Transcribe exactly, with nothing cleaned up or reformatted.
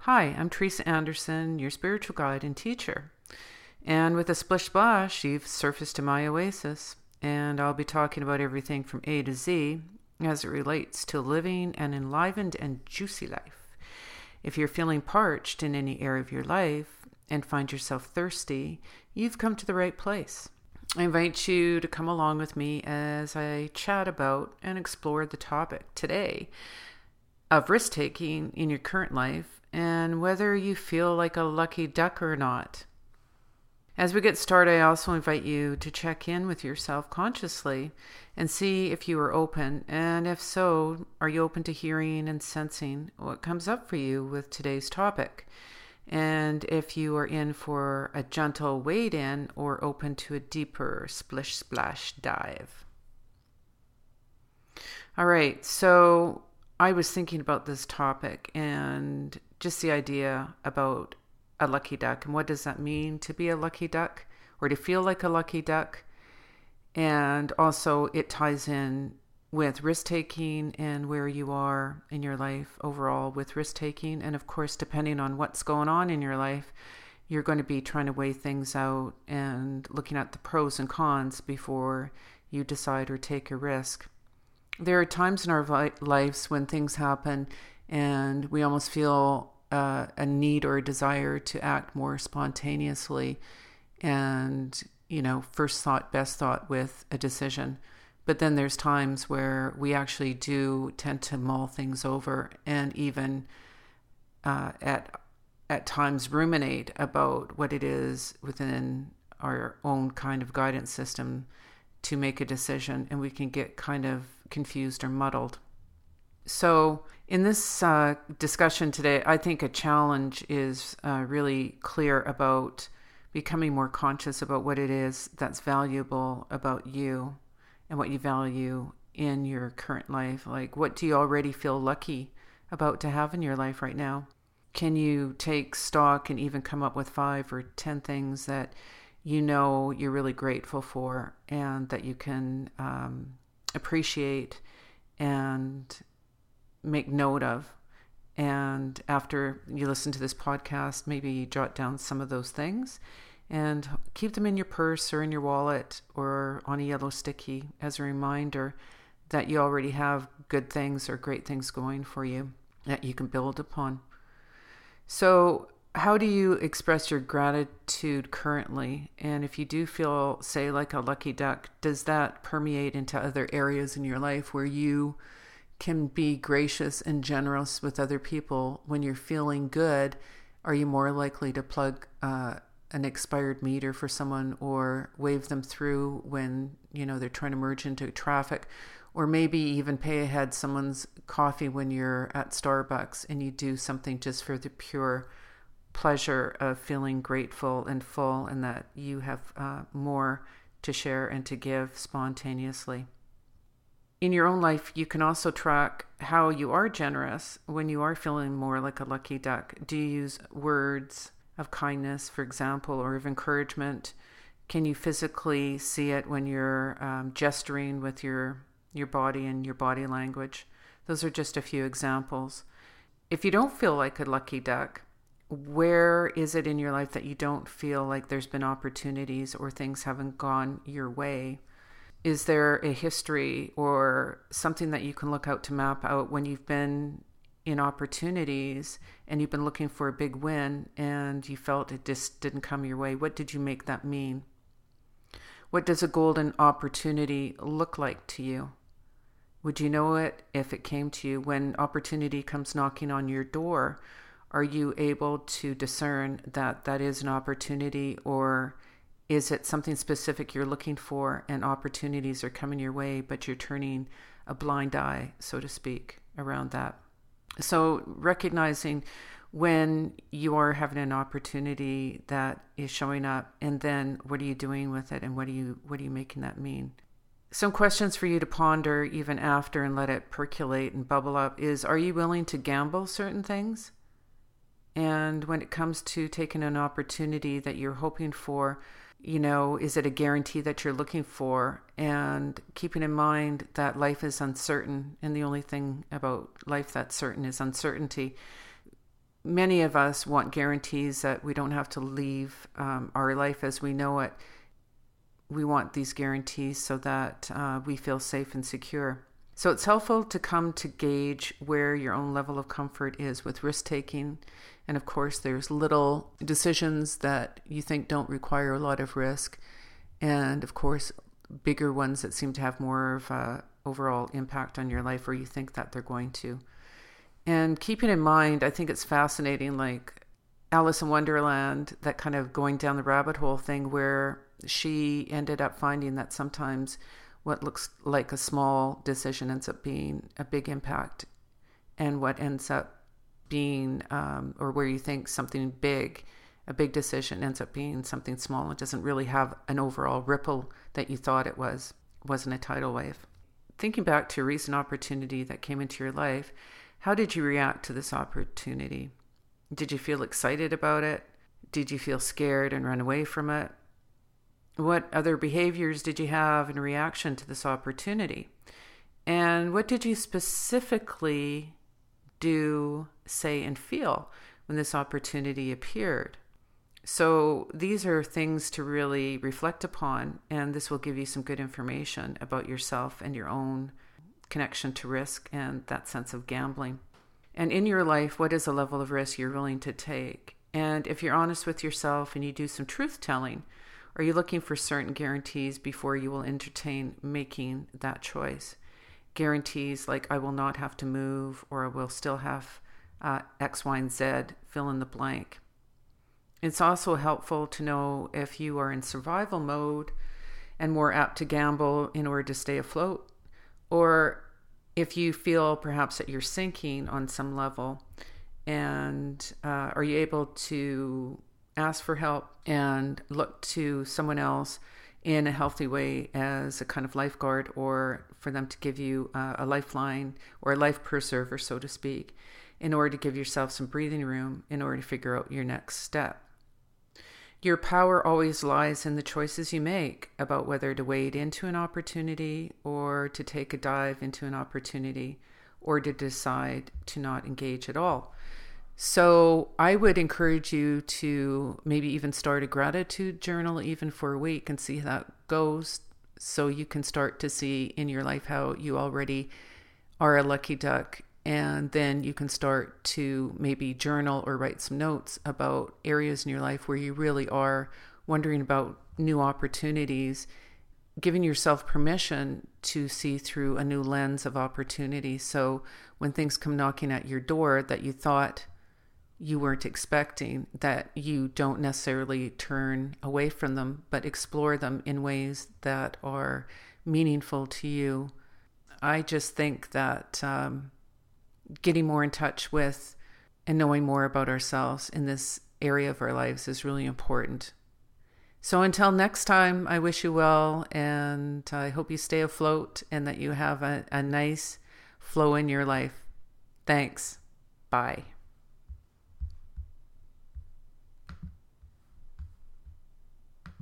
Hi, I'm Teresa Anderson, your spiritual guide and teacher. And with a splish splash, you've surfaced to my oasis. And I'll be talking about everything from A to Z as it relates to living an enlivened and juicy life. If you're feeling parched in any area of your life and find yourself thirsty, you've come to the right place. I invite you to come along with me as I chat about and explore the topic today of risk-taking in your current life and whether you feel like a lucky duck or not. As we get started, I also invite you to check in with yourself consciously and see if you are open, and if so, are you open to hearing and sensing what comes up for you with today's topic, and if you are in for a gentle wade in or open to a deeper splish splash dive. All right, so I was thinking about this topic and just the idea about a lucky duck and what does that mean to be a lucky duck or to feel like a lucky duck. And also it ties in with risk-taking and where you are in your life overall with risk-taking. And of course, depending on what's going on in your life, you're going to be trying to weigh things out and looking at the pros and cons before you decide or take a risk. There are times in our vi- lives when things happen and we almost feel uh, a need or a desire to act more spontaneously and, you know, first thought, best thought with a decision. But then there's times where we actually do tend to mull things over and even uh, at at times ruminate about what it is within our own kind of guidance system to make a decision, and we can get kind of confused or muddled. So in this uh, discussion today, I think a challenge is uh, really clear about becoming more conscious about what it is that's valuable about you and what you value in your current life. Like, what do you already feel lucky about to have in your life right now? Can you take stock and even come up with five or ten things that you know you're really grateful for and that you can um, appreciate and make note of? And after you listen to this podcast, maybe you jot down some of those things and keep them in your purse or in your wallet or on a yellow sticky as a reminder that you already have good things or great things going for you that you can build upon. So how do you express your gratitude currently? And if you do feel, say, like a lucky duck, does that permeate into other areas in your life where you can be gracious and generous with other people when you're feeling good? Are you more likely to plug uh, an expired meter for someone or wave them through when, you know, they're trying to merge into traffic? Or maybe even pay ahead someone's coffee when you're at Starbucks and you do something just for the pure pleasure of feeling grateful and full and that you have uh, more to share and to give spontaneously. In your own life, you can also track how you are generous when you are feeling more like a lucky duck. Do you use words of kindness, for example, or of encouragement? Can you physically see it when you're um, gesturing with your, your body and your body language? Those are just a few examples. If you don't feel like a lucky duck, where is it in your life that you don't feel like there's been opportunities or things haven't gone your way? Is there a history or something that you can look out to map out when you've been in opportunities and you've been looking for a big win and you felt it just didn't come your way? What did you make that mean? What does a golden opportunity look like to you? Would you know it if it came to you? When opportunity comes knocking on your door, are you able to discern that that is an opportunity, or is it something specific you're looking for and opportunities are coming your way, but you're turning a blind eye, so to speak, around that? So recognizing when you are having an opportunity that is showing up, and then what are you doing with it, and what are you what are you making that mean? Some questions for you to ponder even after and let it percolate and bubble up is, are you willing to gamble certain things? And when it comes to taking an opportunity that you're hoping for, you know, is it a guarantee that you're looking for? And keeping in mind that life is uncertain, and the only thing about life that's certain is uncertainty. many of us want guarantees that we don't have to leave um, our life as we know it. We want these guarantees so that uh, we feel safe and secure. So it's helpful to come to gauge where your own level of comfort is with risk-taking. And of course, there's little decisions that you think don't require a lot of risk. And of course, bigger ones that seem to have more of a overall impact on your life, or you think that they're going to. And keeping in mind, I think it's fascinating, like Alice in Wonderland, that kind of going down the rabbit hole thing where she ended up finding that sometimes what looks like a small decision ends up being a big impact, and what ends up being, um, or where you think something big, a big decision ends up being something small. It doesn't really have an overall ripple that you thought it was. It wasn't a tidal wave. Thinking back to a recent opportunity that came into your life, how did you react to this opportunity? Did you feel excited about it? Did you feel scared and run away from it? What other behaviors did you have in reaction to this opportunity? And what did you specifically do, say, and feel when this opportunity appeared? So these are things to really reflect upon, and this will give you some good information about yourself and your own connection to risk and that sense of gambling. And in your life, what is the level of risk you're willing to take? And if you're honest with yourself and you do some truth telling, are you looking for certain guarantees before you will entertain making that choice? Guarantees like I will not have to move, or I will still have uh, X, Y, and Z, fill in the blank. It's also helpful to know if you are in survival mode and more apt to gamble in order to stay afloat, or if you feel perhaps that you're sinking on some level, and uh, are you able to ask for help and look to someone else in a healthy way as a kind of lifeguard, or for them to give you uh, a lifeline or a life preserver, so to speak, in order to give yourself some breathing room in order to figure out your next step. Your power always lies in the choices you make about whether to wade into an opportunity or to take a dive into an opportunity, or to decide to not engage at all. So I would encourage you to maybe even start a gratitude journal even for a week and see how that goes, so you can start to see in your life how you already are a lucky duck. And then you can start to maybe journal or write some notes about areas in your life where you really are wondering about new opportunities, giving yourself permission to see through a new lens of opportunity. So when things come knocking at your door that you thought you weren't expecting, that you don't necessarily turn away from them, but explore them in ways that are meaningful to you. I just think that um, getting more in touch with and knowing more about ourselves in this area of our lives is really important. So until next time, I wish you well, and I hope you stay afloat and that you have a, a nice flow in your life. Thanks. Bye.